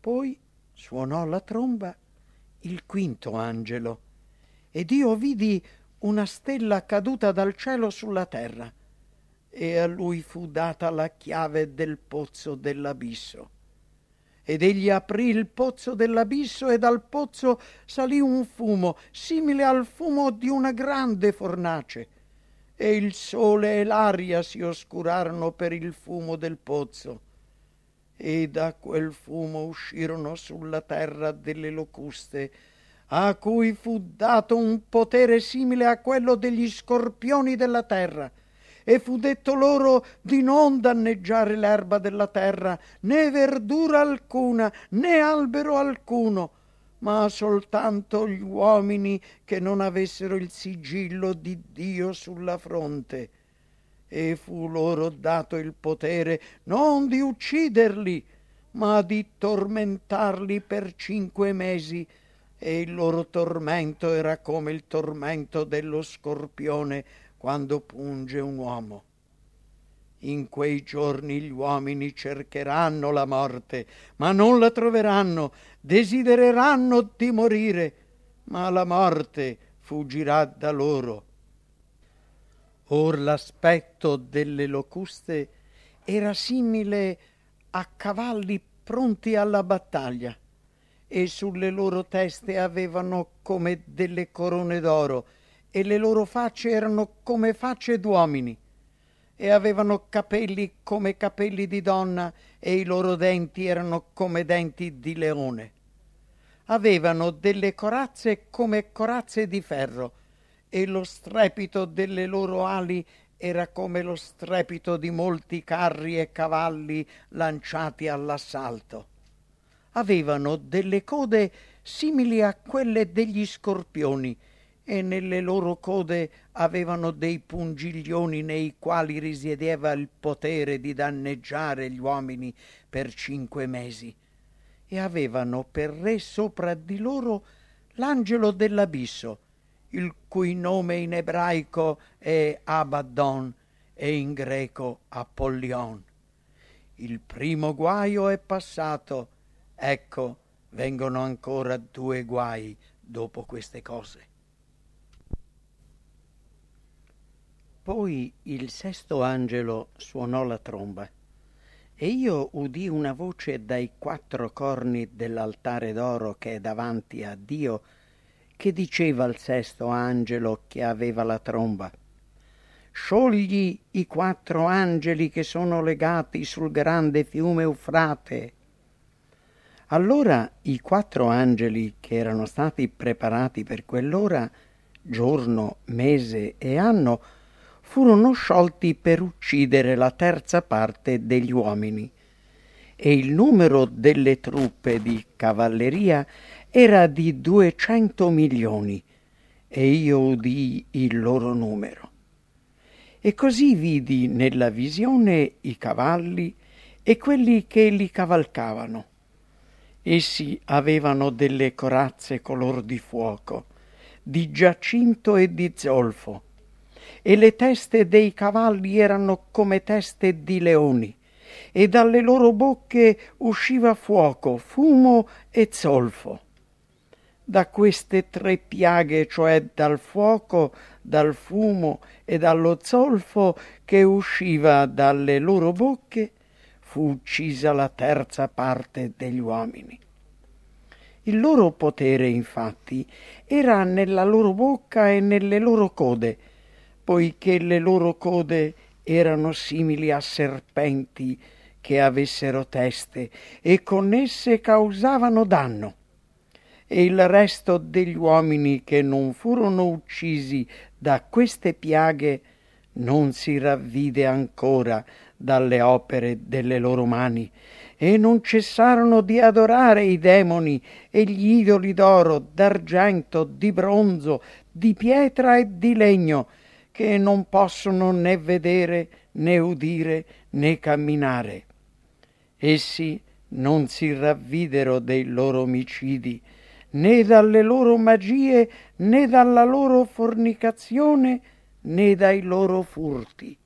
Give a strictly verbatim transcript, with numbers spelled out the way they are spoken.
Poi suonò la tromba il quinto angelo, ed io vidi una stella caduta dal cielo sulla terra, e a lui fu data la chiave del pozzo dell'abisso. Ed egli aprì il pozzo dell'abisso, e dal pozzo salì un fumo simile al fumo di una grande fornace, e il sole e l'aria si oscurarono per il fumo del pozzo, e da quel fumo uscirono sulla terra delle locuste, a cui fu dato un potere simile a quello degli scorpioni della terra, e fu detto loro di non danneggiare l'erba della terra, né verdura alcuna, né albero alcuno, ma soltanto gli uomini che non avessero il sigillo di Dio sulla fronte. E fu loro dato il potere non di ucciderli, ma di tormentarli per cinque mesi, e il loro tormento era come il tormento dello scorpione quando punge un uomo. In quei giorni gli uomini cercheranno la morte, ma non la troveranno, desidereranno di morire, ma la morte fuggirà da loro. Or l'aspetto delle locuste era simile a cavalli pronti alla battaglia, e sulle loro teste avevano come delle corone d'oro, e le loro facce erano come facce d'uomini, e avevano capelli come capelli di donna, e i loro denti erano come denti di leone. Avevano delle corazze come corazze di ferro, e lo strepito delle loro ali era come lo strepito di molti carri e cavalli lanciati all'assalto. Avevano delle code simili a quelle degli scorpioni, e nelle loro code avevano dei pungiglioni nei quali risiedeva il potere di danneggiare gli uomini per cinque mesi, e avevano per re sopra di loro l'angelo dell'abisso, il cui nome in ebraico è Abaddon e in greco Apollion. Il primo guaio è passato, ecco, vengono ancora due guai dopo queste cose. Poi il sesto angelo suonò la tromba, e io udì una voce dai quattro corni dell'altare d'oro che è davanti a Dio, che diceva al sesto angelo che aveva la tromba: «Sciogli i quattro angeli che sono legati sul grande fiume Eufrate». Allora i quattro angeli che erano stati preparati per quell'ora, giorno, mese e anno, furono sciolti per uccidere la terza parte degli uomini, e il numero delle truppe di cavalleria era di duecento milioni, e io udii il loro numero. E così vidi nella visione i cavalli e quelli che li cavalcavano. Essi avevano delle corazze color di fuoco, di giacinto e di zolfo, e le teste dei cavalli erano come teste di leoni, e dalle loro bocche usciva fuoco, fumo e zolfo. Da queste tre piaghe, cioè dal fuoco, dal fumo e dallo zolfo che usciva dalle loro bocche, fu uccisa la terza parte degli uomini. Il loro potere, infatti, era nella loro bocca e nelle loro code, poiché le loro code erano simili a serpenti che avessero teste, e con esse causavano danno. E il resto degli uomini che non furono uccisi da queste piaghe non si ravvide ancora dalle opere delle loro mani, e non cessarono di adorare i demoni e gli idoli d'oro, d'argento, di bronzo, di pietra e di legno, che non possono né vedere, né udire, né camminare. Essi non si ravvidero dei loro omicidi, né dalle loro magie, né dalla loro fornicazione, né dai loro furti.